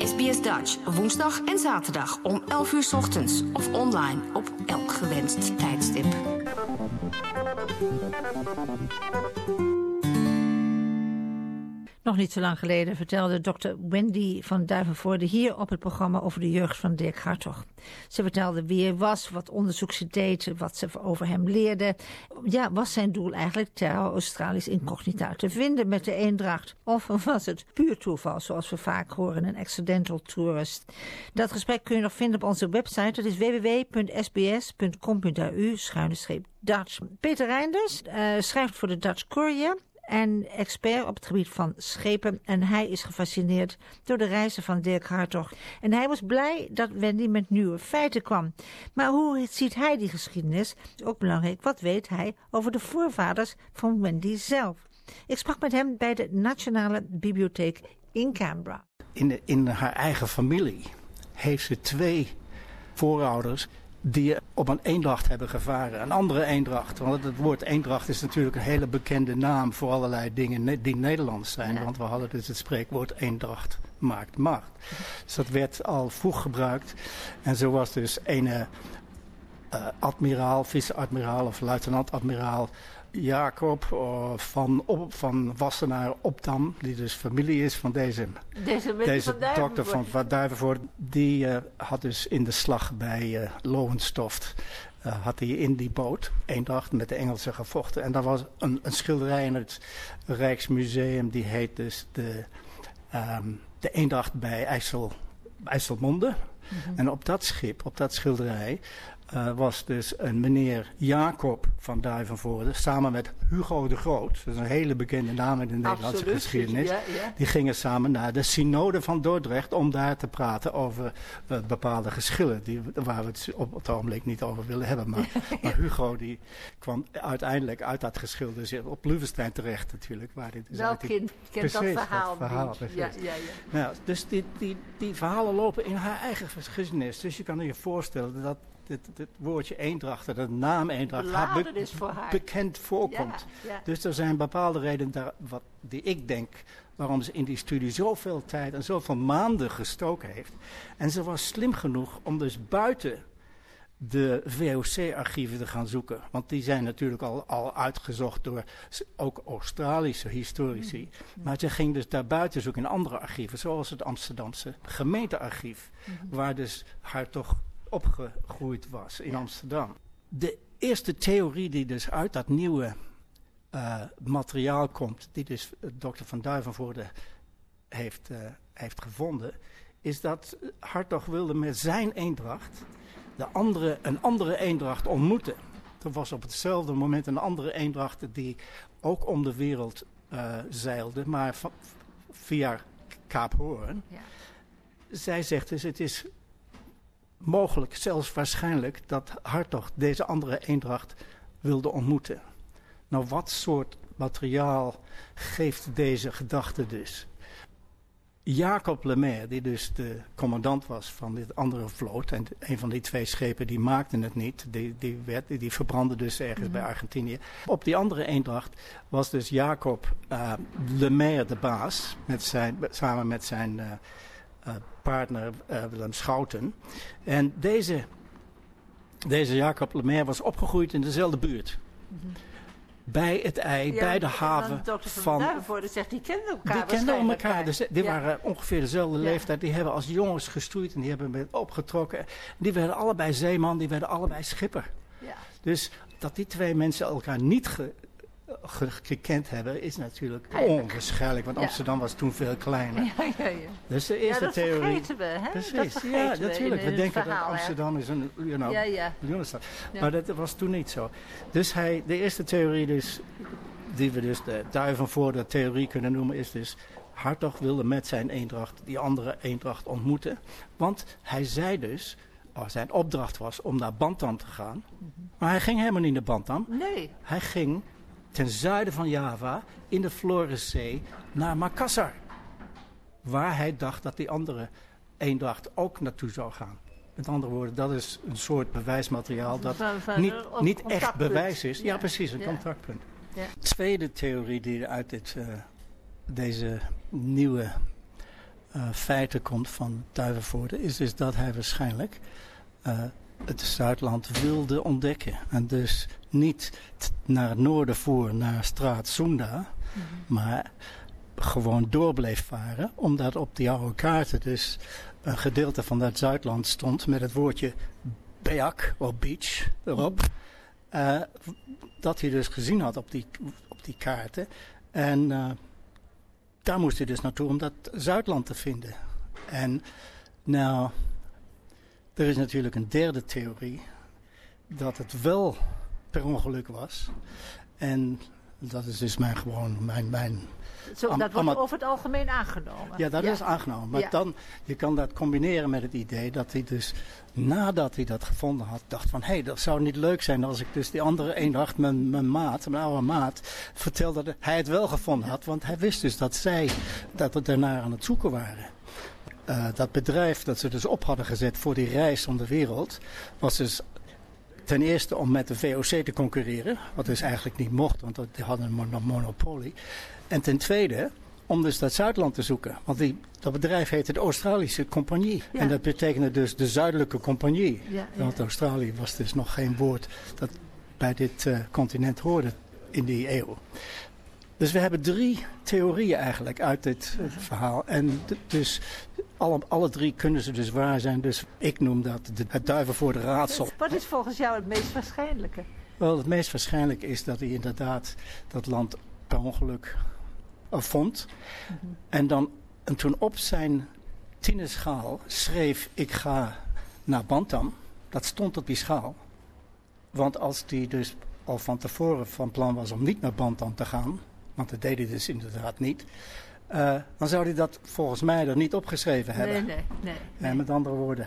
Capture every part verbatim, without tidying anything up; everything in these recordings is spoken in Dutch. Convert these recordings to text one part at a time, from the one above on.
S B S Dutch, woensdag en zaterdag om elf uur 's ochtends of online op elk gewenst tijdstip. Nog niet zo lang geleden vertelde dokter Wendy van Duivenvoorde hier op het programma over de jeugd van Dirk Hartog. Ze vertelde wie hij was, wat onderzoek ze deed, wat ze over hem leerde. Ja, was zijn doel eigenlijk Terra Australis Incognita te vinden met de eendracht? Of was het puur toeval, zoals we vaak horen, een accidental tourist? Dat gesprek kun je nog vinden op onze website. Dat is w w w punt s b s punt com punt a u schuine streep Dutch. Peter Reinders uh, schrijft voor de Dutch Courier en expert op het gebied van schepen. En hij is gefascineerd door de reizen van Dirk Hartog. En hij was blij dat Wendy met nieuwe feiten kwam. Maar hoe ziet hij die geschiedenis? Ook belangrijk, wat weet hij over de voorvaders van Wendy zelf? Ik sprak met hem bij de Nationale Bibliotheek in Canberra. In, de, in haar eigen familie heeft ze twee voorouders die op een eendracht hebben gevaren. Een andere eendracht. Want het woord eendracht is natuurlijk een hele bekende naam voor allerlei dingen die Nederlands zijn. Ja. Want we hadden dus het spreekwoord eendracht maakt macht. Dus dat werd al vroeg gebruikt. En zo was dus een uh, admiraal, vice-admiraal of luitenant-admiraal Jacob uh, van, op, van Wassenaar Opdam, die dus familie is van deze, deze, deze van dokter van, van Duivenvoorde. Die uh, had dus in de slag bij uh, Lowenstoft, uh, had hij in die boot, Eendracht, met de Engelsen gevochten. En daar was een, een schilderij in het Rijksmuseum, die heet dus de, um, de Eendracht bij IJssel, IJsselmonde. Mm-hmm. En op dat schip, op dat schilderij, Uh, was dus een meneer Jacob van Duivenvoorde samen met Hugo de Groot. Dat is een hele bekende naam in de Nederlandse Absoluut, geschiedenis. Ja, ja. Die gingen samen naar de synode van Dordrecht om daar te praten over uh, bepaalde geschillen. Die, waar we het op het ogenblik niet over willen hebben. Maar, maar Hugo die kwam uiteindelijk uit dat geschil dus op Loevestein terecht natuurlijk. Waar dit dus Welk die, kind kent precies, dat verhaal, dat verhaal niet? Ja, ja, ja. Nou, dus die, die, die verhalen lopen in haar eigen geschiedenis. Dus je kan je voorstellen dat Dit, dit woordje eendrachten, de naam eendracht, haar be- is voor haar. bekend voorkomt. Ja, ja. Dus er zijn bepaalde redenen daar, wat, die ik denk waarom ze in die studie zoveel tijd en zoveel maanden gestoken heeft. En ze was slim genoeg om dus buiten de V O C-archieven te gaan zoeken. Want die zijn natuurlijk al, al uitgezocht door ook Australische historici. Mm-hmm. Maar ze ging dus daarbuiten zoeken in andere archieven, zoals het Amsterdamse gemeentearchief. Mm-hmm. Waar dus haar toch opgegroeid was in ja. Amsterdam. De eerste theorie die dus uit dat nieuwe uh, materiaal komt, die dus uh, dokter Van Duivenvoorde heeft, uh, heeft gevonden, is dat Hartog wilde met zijn eendracht de andere, een andere eendracht ontmoeten. Er was op hetzelfde moment een andere eendracht die ook om de wereld uh, zeilde, maar v- via Kaap Hoorn. Ja. Zij zegt dus, het is mogelijk, zelfs waarschijnlijk, dat Hartog deze andere eendracht wilde ontmoeten. Nou, wat soort materiaal geeft deze gedachte dus? Jacob Lemaire, die dus de commandant was van dit andere vloot, en een van die twee schepen die maakten het niet, die, die, werd, die verbrandde dus ergens mm-hmm. bij Argentinië. Op die andere eendracht was dus Jacob uh, Lemaire de baas, met zijn, samen met zijn uh, uh, partner uh, Willem Schouten. En deze, deze Jacob Lemaire was opgegroeid in dezelfde buurt. Mm-hmm. Bij het ei, ja, bij de haven van... van Duivenvoorde zegt, die kenden elkaar. Die kenden elkaar. elkaar. Dus die ja. waren ongeveer dezelfde ja. leeftijd. Die hebben als jongens gestoeid en die hebben met opgetrokken. Die werden allebei zeeman, die werden allebei schipper. Ja. Dus dat die twee mensen elkaar niet ge, ge, gekend hebben, is natuurlijk Eigenlijk. onwaarschijnlijk. Want ja. Amsterdam was toen veel kleiner. Ja, ja, ja. Dus de eerste ja, dat theorie. vergeten we, hè? Precies. Dat vergeten ja, we natuurlijk. in, in we denken verhaal, dat Amsterdam hè? is een you know, ja, ja. miljoenenstad. Ja. Maar dat was toen niet zo. Dus hij, de eerste theorie dus, die we dus de Duivenvoorde theorie kunnen noemen, is dus Hartog wilde met zijn eendracht die andere eendracht ontmoeten. Want hij zei dus, oh, zijn opdracht was om naar Bantam te gaan. Mm-hmm. Maar hij ging helemaal niet naar Bantam. Nee. Hij ging ten zuiden van Java, in de Floreszee, naar Makassar. Waar hij dacht dat die andere eendracht ook naartoe zou gaan. Met andere woorden, dat is een soort bewijsmateriaal dat van, van, niet, een niet echt bewijs is. Ja, ja. precies, een ja. contactpunt. Ja. Tweede theorie die uit dit, uh, deze nieuwe uh, feiten komt van Duivenvoorde, is dus dat hij waarschijnlijk uh, het Zuidland wilde ontdekken. En dus niet t- naar het noorden voer, naar straat Sunda, mm-hmm. maar gewoon door bleef varen, omdat op die oude kaarten dus een gedeelte van dat Zuidland stond met het woordje Beak of beach erop. Uh, dat hij dus gezien had op die, op die kaarten. En uh, daar moest hij dus naartoe om dat Zuidland te vinden. En nou, er is natuurlijk een derde theorie. Dat het wel per ongeluk was. En dat is dus mijn gewoon mijn... mijn Zo, am, dat wordt am, over het algemeen aangenomen. Ja, dat ja. is aangenomen. Maar ja. dan, je kan dat combineren met het idee dat hij dus, nadat hij dat gevonden had, dacht van, hé, hey, dat zou niet leuk zijn als ik dus die andere één dag mijn, mijn maat, mijn oude maat, vertelde dat hij het wel gevonden had. Want hij wist dus dat zij, dat we daarnaar aan het zoeken waren. Uh, dat bedrijf dat ze dus op hadden gezet voor die reis om de wereld, was dus ten eerste om met de V O C te concurreren, wat dus eigenlijk niet mocht, want die hadden een mon- monopolie. En ten tweede, om dus dat Zuidland te zoeken. Want die, dat bedrijf heette de Australische Compagnie. Ja. En dat betekende dus de Zuidelijke Compagnie. Ja, ja. Want Australië was dus nog geen woord dat bij dit uh, continent hoorde in die eeuw. Dus we hebben drie theorieën eigenlijk uit dit uh, verhaal. En d- dus alle, alle drie kunnen ze dus waar zijn. Dus ik noem dat de, het Duivenvoorde raadsel. Wat is volgens jou het meest waarschijnlijke? Wel, het meest waarschijnlijk is dat hij inderdaad dat land per ongeluk vond. Mm-hmm. En, dan, en toen op zijn tiende schaal schreef ik ga naar Bantam. Dat stond op die schaal. Want als hij dus al van tevoren van plan was om niet naar Bantam te gaan, want dat deed hij dus inderdaad niet, uh, dan zou hij dat volgens mij er niet opgeschreven hebben. Nee, nee, nee. nee. En met andere woorden,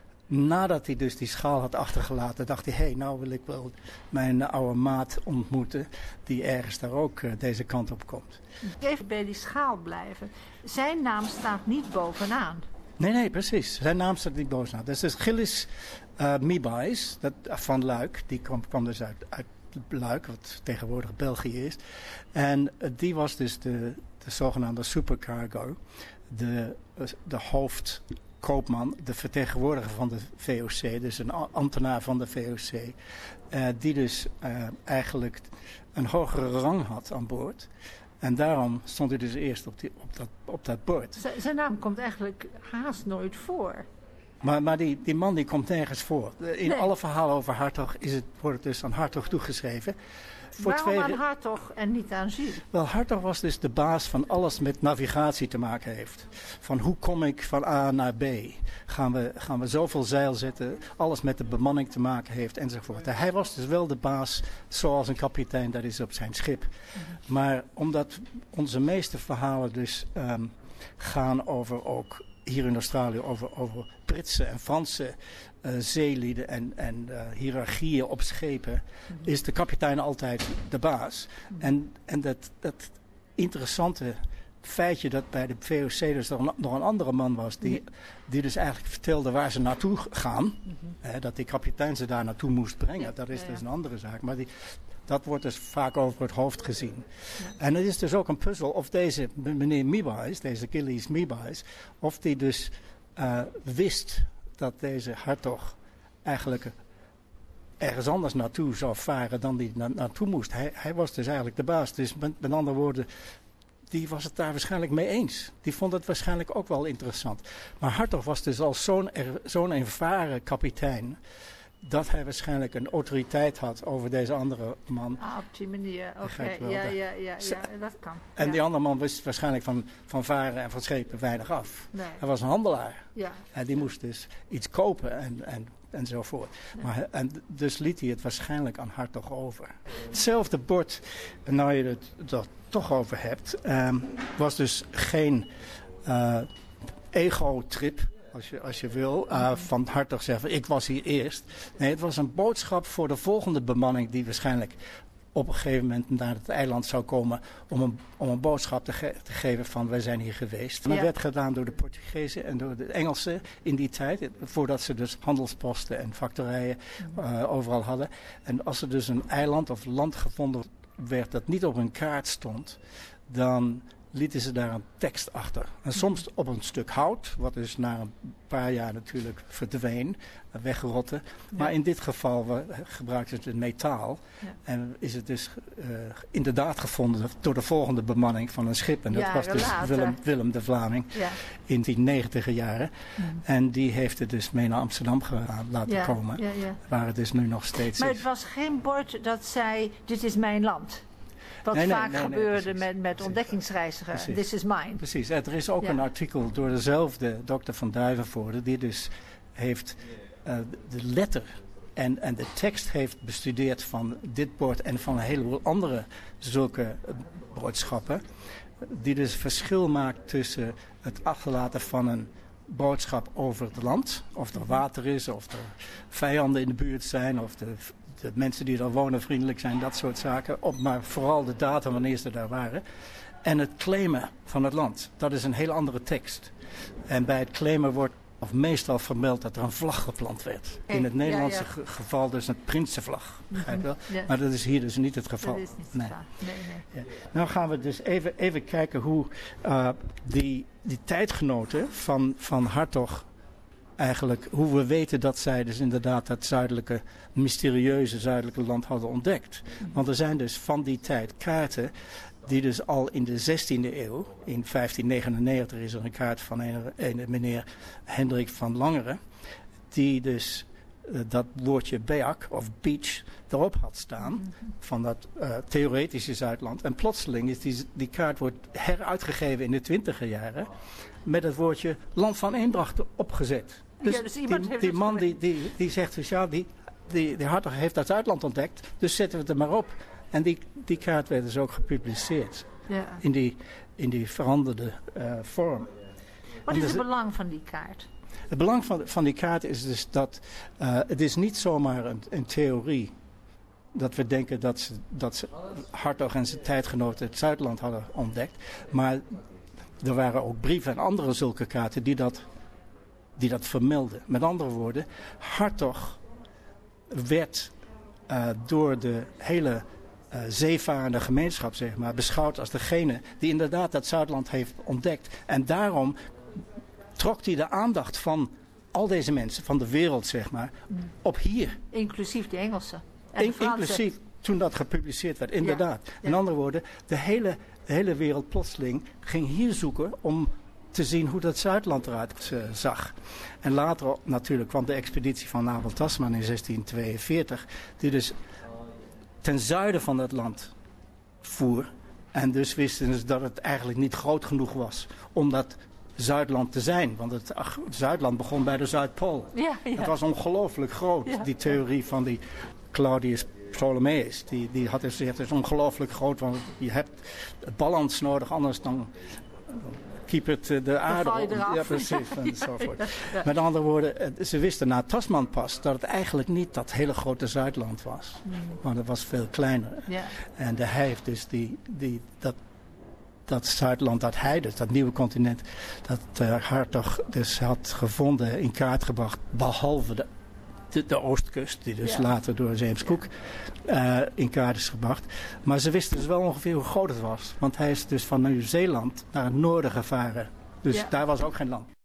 nadat hij dus die schaal had achtergelaten, dacht hij, hé, hey, nou wil ik wel mijn oude maat ontmoeten die ergens daar ook uh, deze kant op komt. Even bij die schaal blijven. Zijn naam staat niet bovenaan. Nee, nee, precies. Zijn naam staat niet bovenaan. Dat is dus Gillis uh, Mibais, dat, van Luik. Die kwam, kwam dus uit, uit Luik, wat tegenwoordig België is. En uh, die was dus de, de zogenaamde supercargo. De, de hoofdkoopman, de vertegenwoordiger van de V O C. Dus een ambtenaar van de V O C. Uh, die dus uh, eigenlijk een hogere rang had aan boord. En daarom stond hij dus eerst op, die, op, dat, op dat bord. Z- zijn naam komt eigenlijk haast nooit voor. Maar, maar die, die man die komt nergens voor. In nee. alle verhalen over Hartog is het, wordt het dus aan Hartog toegeschreven. Voor Waarom twee... aan Hartog en niet aan Gilles? Wel, Hartog was dus de baas van alles met navigatie te maken heeft. Van hoe kom ik van A naar B? Gaan we, gaan we zoveel zeil zetten? Alles met de bemanning te maken heeft enzovoort. Hij was dus wel de baas zoals een kapitein dat is op zijn schip. Mm-hmm. Maar omdat onze meeste verhalen dus um, gaan over ook hier in Australië over, over Britse en Franse uh, zeelieden en, en uh, hiërarchieën op schepen, mm-hmm. is de kapitein altijd de baas. Mm-hmm. En, en dat, dat interessante feitje dat bij de V O C dus nog een, nog een andere man was, die, mm-hmm. die dus eigenlijk vertelde waar ze naartoe gaan, mm-hmm. hè, dat die kapitein ze daar naartoe moest brengen, ja, dat is ja, ja. dus een andere zaak. Maar die, dat wordt dus vaak over het hoofd gezien. Ja. En het is dus ook een puzzel of deze meneer Mibais, deze Gillis Mibais, of die dus uh, wist dat deze Hartog eigenlijk ergens anders naartoe zou varen dan die na- naartoe moest. Hij, hij was dus eigenlijk de baas. Dus met, met andere woorden, die was het daar waarschijnlijk mee eens. Die vond het waarschijnlijk ook wel interessant. Maar Hartog was dus al zo'n, er, zo'n ervaren kapitein, dat hij waarschijnlijk een autoriteit had over deze andere man. Ah, op die manier. Oké, okay. ja, ja, ja, ja, dat kan. En ja. die andere man wist waarschijnlijk van, van varen en van schepen weinig af. Nee. Hij was een handelaar. Ja. En die moest dus iets kopen en, en, enzovoort. Ja. Maar, en dus liet hij het waarschijnlijk aan Hartog over. Hetzelfde bord, nou je het er toch over hebt, um, was dus geen uh, ego-trip. Als je, als je wil, uh, van Hartog zeggen, ik was hier eerst. Nee, het was een boodschap voor de volgende bemanning die waarschijnlijk op een gegeven moment naar het eiland zou komen om een, om een boodschap te, ge- te geven van wij zijn hier geweest. En dat ja. werd gedaan door de Portugezen en door de Engelsen in die tijd, voordat ze dus handelsposten en factorijen uh, overal hadden. En als er dus een eiland of land gevonden werd dat niet op een kaart stond, dan lieten ze daar een tekst achter. En soms op een stuk hout, wat dus na een paar jaar natuurlijk verdween, weggerotte. Ja. Maar in dit geval we, gebruikten ze het metaal. Ja. En is het dus uh, inderdaad gevonden door de volgende bemanning van een schip. En dat ja, was dus Willem, Willem de Vlaming ja. in die negentiger jaren. Ja. En die heeft het dus mee naar Amsterdam gedaan, laten ja, komen. Ja, ja. Waar het dus nu nog steeds maar is. Het was geen bord dat zei, dit is mijn land. Wat nee, vaak nee, nee, gebeurde nee, met, met ontdekkingsreizigers. This is mine. Precies. Er is ook ja. een artikel door dezelfde dokter Van Duivenvoorde, die dus heeft uh, de letter en, en de tekst heeft bestudeerd van dit bord en van een heleboel andere zulke uh, boodschappen. Die dus verschil maakt tussen het achterlaten van een boodschap over het land. Of er water is, of er vijanden in de buurt zijn, of de... de mensen die daar wonen vriendelijk zijn, dat soort zaken. Op, maar vooral de datum wanneer ze daar waren. En het claimen van het land. Dat is een heel andere tekst. En bij het claimen wordt of meestal vermeld dat er een vlag geplant werd. In het Nederlandse ja, ja. geval dus een Prinsenvlag. Begrijp je wel? Ja. Maar dat is hier dus niet het geval. Dat is niet het nee. geval. Nee, nee. Ja. Nou gaan we dus even, even kijken hoe uh, die, die tijdgenoten van, van Hartog... eigenlijk hoe we weten dat zij dus inderdaad dat zuidelijke, mysterieuze zuidelijke land hadden ontdekt. Want er zijn dus van die tijd kaarten die dus al in de zestiende eeuw, in vijftien negenennegentig is er een kaart van een, een meneer Hendrik van Langeren, die dus uh, dat woordje Beak of beach erop had staan, mm-hmm. van dat uh, theoretische Zuidland. En plotseling is die, die kaart wordt heruitgegeven in de twintiger jaren met het woordje Land van Eendracht opgezet. Dus, ja, dus iemand die, heeft die man die, die, die zegt dus ja, die, die, die Hartog heeft dat Zuidland ontdekt, dus zetten we het er maar op. En die, die kaart werd dus ook gepubliceerd ja. in, die, in die veranderde uh, vorm. Wat is het dus, belang van die kaart? Het belang van, van die kaart is dus dat uh, het is niet zomaar een, een theorie dat we denken dat ze, dat ze Hartog en zijn tijdgenoten het Zuidland hadden ontdekt. Maar er waren ook brieven en andere zulke kaarten die dat, die dat vermelden. Met andere woorden, Hartog werd uh, door de hele uh, zeevarende gemeenschap, zeg maar, beschouwd als degene die inderdaad dat Zuidland heeft ontdekt. En daarom trok hij de aandacht van al deze mensen, van de wereld, zeg maar, op hier. Inclusief de Engelsen. En In, de inclusief toen dat gepubliceerd werd, inderdaad. Ja, ja. Met andere woorden, de hele, de hele wereld plotseling ging hier zoeken om te zien hoe dat Zuidland eruit uh, zag. En later natuurlijk kwam de expeditie van Abel Tasman in zestien tweeënveertig, die dus ten zuiden van dat land voer. En dus wisten ze dat het eigenlijk niet groot genoeg was om dat Zuidland te zijn. Want het ach, Zuidland begon bij de Zuidpool. Ja, ja. Het was ongelooflijk groot, ja, die theorie van die Claudius Ptolemeus. Die, die had gezegd, het is ongelooflijk groot, want je hebt balans nodig, anders dan keep het de aarde op. Ja, precies. Enzovoort. Ja. Met andere woorden, ze wisten na Tasman pas dat het eigenlijk niet dat hele grote Zuidland was. Mm. Want het was veel kleiner. Ja. En de, hij heeft dus die, die, dat, dat Zuidland, dat hij dus, dat nieuwe continent, dat uh, Hartog dus had gevonden, in kaart gebracht, behalve de De, de oostkust, die dus ja. later door James Cook uh, in kaart is gebracht. Maar ze wisten dus wel ongeveer hoe groot het was. Want hij is dus van Nieuw-Zeeland naar het noorden gevaren. Dus ja. daar was ook geen land.